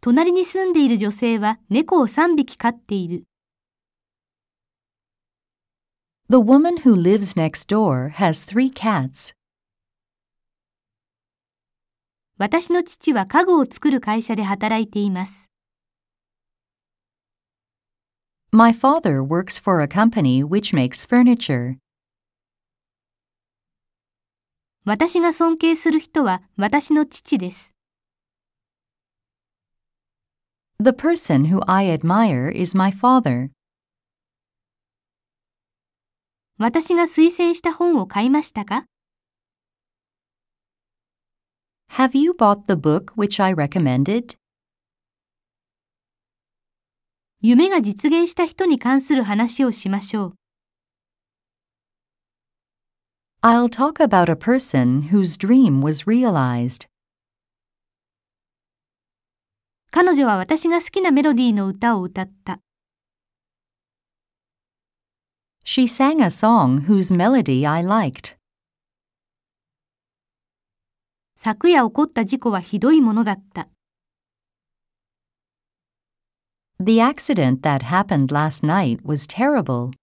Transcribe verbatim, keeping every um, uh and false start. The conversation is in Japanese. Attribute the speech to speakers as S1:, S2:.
S1: 隣に住んでいる女性は猫をさんびき飼っている。
S2: The woman who lives next door has three cats.
S1: 私の父は家具を作る会社で働いています。
S2: My father works for a company which makes furniture.
S1: 私が尊敬する人は私の父です。
S2: The person who I admire is my father.
S1: 私が推薦した本を買いましたか？
S2: Have you bought the book which I recommended?
S1: 夢が実現した人に関する話をしましょう。
S2: I'll talk about a person whose dream was realized.
S1: 彼女は私が好きなメロディーの歌を歌った。
S2: She sang a song whose melody I liked.
S1: 昨夜起こった事故はひどいものだった。
S2: The accident that happened last night was terrible.